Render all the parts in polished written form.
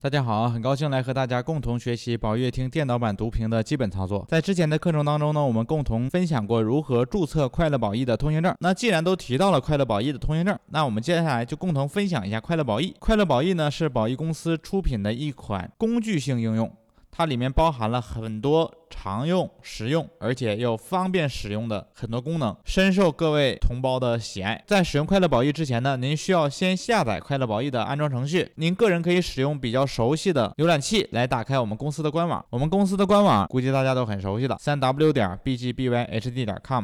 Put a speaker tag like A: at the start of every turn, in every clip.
A: 大家好，很高兴来和大家共同学习宝悦听电脑版读屏的基本操作。在之前的课程当中呢，我们共同分享过如何注册快乐宝益的通行证。那既然都提到了快乐宝益的通行证，那我们接下来就共同分享一下快乐宝益。快乐宝益呢是宝益公司出品的一款工具性应用，它里面包含了很多常用、实用，而且又方便使用的很多功能，深受各位同胞的喜爱。在使用快乐宝益之前呢，您需要先下载快乐宝益的安装程序。您个人可以使用比较熟悉的浏览器来打开我们公司的官网。我们公司的官网估计大家都很熟悉的，3w.bgbyhd.com。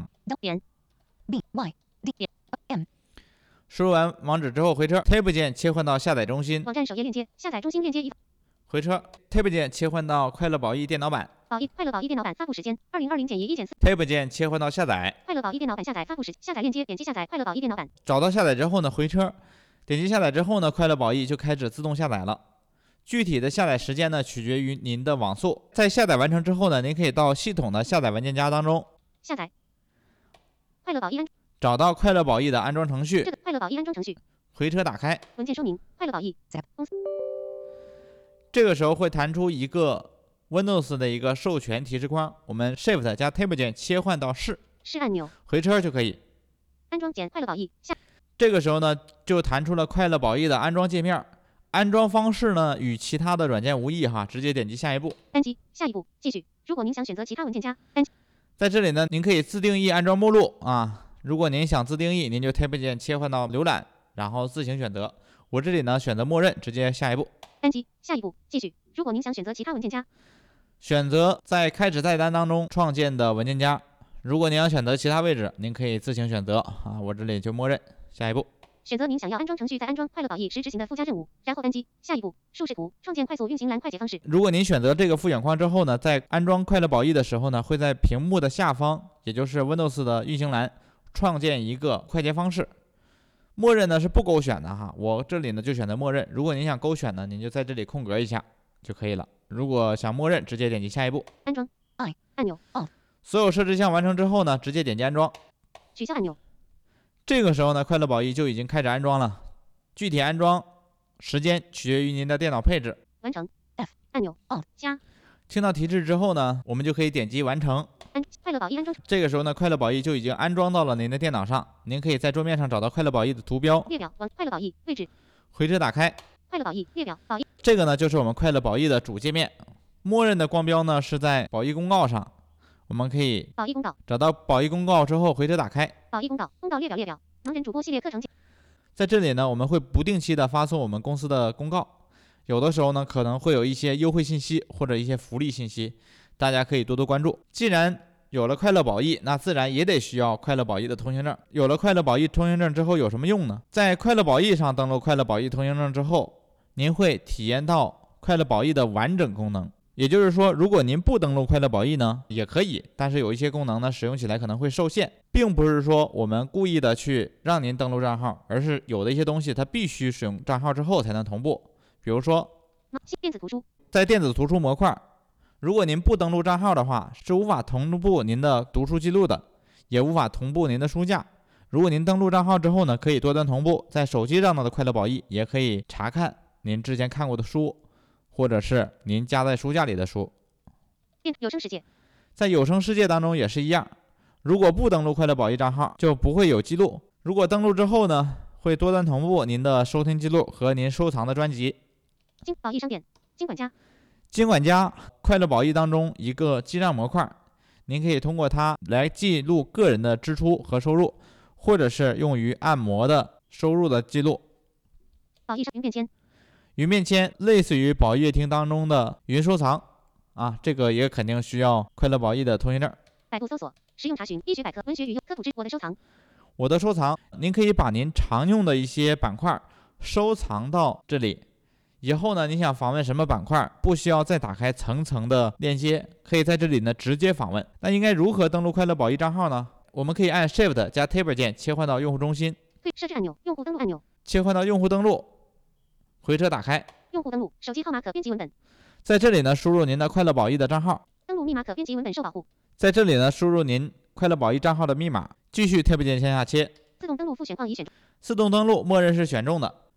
A: 输入完网址之后回车 ，Tab 键切换到下载中心。
B: 网站首页链接，下载中心链接一。
A: 回车 Tab 键切换到快乐宝益电脑版。
B: 快乐宝益电脑版发布时间2020-1-1-4。
A: Tab 键切换到下载。
B: 快乐宝益电脑版下载发布时，下载链接，点击下载快乐宝益电脑版。
A: 找到下载之后呢，回车，点击下载之后呢，快乐宝益就开始自动下载了。具体的下载时间呢，取决于您的网速。在下载完成之后呢，您可以到系统的下载文件夹当中
B: 下载快乐宝益
A: 找到快乐宝益的安装程序。
B: 快乐宝益安装程序。
A: 回车打开。
B: 文件说明：快乐宝益在公司。
A: 这个时候会弹出一个 Windows 的一个授权提示框，我们 Shift 加 Tab 键切换到是
B: 按钮，
A: 回车就可以
B: 安装快乐宝益下。
A: 这个时候呢，就弹出了快乐宝益的安装界面。安装方式呢与其他的软件无异哈，直接点击下一步。
B: 单击下一步继续。如果您想选择其他文件夹，单击。
A: 在这里呢，您可以自定义安装目录啊。如果您想自定义，您就 Tab 键切换到浏览，然后自行选择。我这里呢选择默认，直接下一步。
B: 单击下一步继续。如果您想选择其他文件夹，
A: 选择在开始菜单当中创建的文件夹。如果您要选择其他位置，您可以自行选择啊。我这里就默认。下一步。
B: 选择您想要安装程序在安装快乐宝益时执行的附加任务，然后单击下一步。竖视图创建快速运行栏快捷方式。
A: 如果您选择这个副选框之后呢，在安装快乐宝益的时候呢，会在屏幕的下方，也就是 Windows 的运行栏创建一个快捷方式。默认呢是不勾选的哈，我这里呢就选择默认。如果您想勾选呢，您就在这里空格一下就可以了。如果想默认，直接点击下一步。
B: 安装按钮 on。
A: 所有设置项完成之后呢，直接点击安装。
B: 取消按钮。
A: 这个时候呢，快乐宝益就已经开始安装了。具体安装时间取决于您的电脑配置。
B: 完成 F 按钮 on 加。
A: 听到提示之后呢，我们就可以点击完成。
B: 快乐宝益安装。
A: 这个时候呢，快乐宝益就已经安装到了您的电脑上。您可以在桌面上找到快乐宝益的图标
B: 列表。快乐宝益位置。
A: 回车打开。
B: 快乐宝益列表宝益。
A: 这个呢就是我们快乐宝益的主界面。默认的光标呢是在宝益公告上。我们可以
B: 宝益公告
A: 找到宝益公告之后，回车打开。
B: 宝益公告列表盲人主播系列课程。
A: 在这里呢，我们会不定期的发送我们公司的公告，有的时候呢可能会有一些优惠信息或者一些福利信息，大家可以多多关注。既然有了快乐宝益，那自然也得需要快乐宝益的通行证。有了快乐宝益通行证之后有什么用呢？在快乐宝益上登录快乐宝益通行证之后，您会体验到快乐宝益的完整功能。也就是说，如果您不登录快乐宝益呢，也可以，但是有一些功能呢，使用起来可能会受限，并不是说我们故意的去让您登录账号，而是有的一些东西它必须使用账号之后才能同步。比如说，
B: 电子图书，
A: 在电子图书模块，如果您不登录账号的话，是无法同步您的读书记录的，也无法同步您的书架。如果您登录账号之后呢，可以多端同步，在手机上的快乐宝益也可以查看您之前看过的书，或者是您加在书架里的书。
B: 有声世界，
A: 在有声世界当中也是一样，如果不登录快乐宝益账号，就不会有记录。如果登录之后呢，会多端同步您的收听记录和您收藏的专辑。
B: 宝益商店，
A: 金管家，快乐宝益当中一个记账模块，您可以通过它来记录个人的支出和收入，或者是用于按摩的收入的记录。
B: 宝益云便签，
A: 云便签类似于宝益乐听当中的云收藏啊，这个也肯定需要快乐宝益的通行证。
B: 百度搜索，实用查询，医学百科，文学与科普之我的收藏。
A: 我的收藏，您可以把您常用的一些板块收藏到这里。以后呢，你想访问什么板块，不需要再打开层层的链接，可以在这里呢直接访问。那应该如何登录快乐宝益账号呢？我们可以按 Shift 加 Tab 键切换到用户中心。
B: 设置按钮，用户登录按钮。
A: 切换到用户登录，回车打开。
B: 用户登录，手机号码可编辑文本。
A: 在这里呢，输入您的快乐宝益的账号。
B: 登录密码可编辑文本受保护。
A: 在这里呢，输入您快乐宝益账号的密码。继续 Tab 键向下切。
B: 自动登录副选框已选中。
A: 自动登录默认是选中的。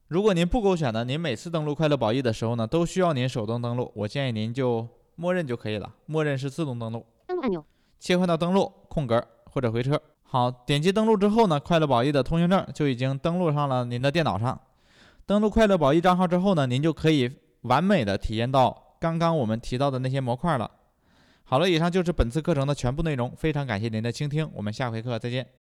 A: 如果您不勾选呢，您每次登录快乐宝易的时候呢，都需要您手动登录，我建议您就默认就可以了，默认是自动登录。
B: 登录按钮，
A: 切换到登录空格或者回车。好，点击登录之后呢，快乐宝易的通行证就已经登录上了您的电脑上。登录快乐宝易账号之后呢，您就可以完美的体验到刚刚我们提到的那些模块了。好了，以上就是本次课程的全部内容，非常感谢您的倾听，我们下回课再见。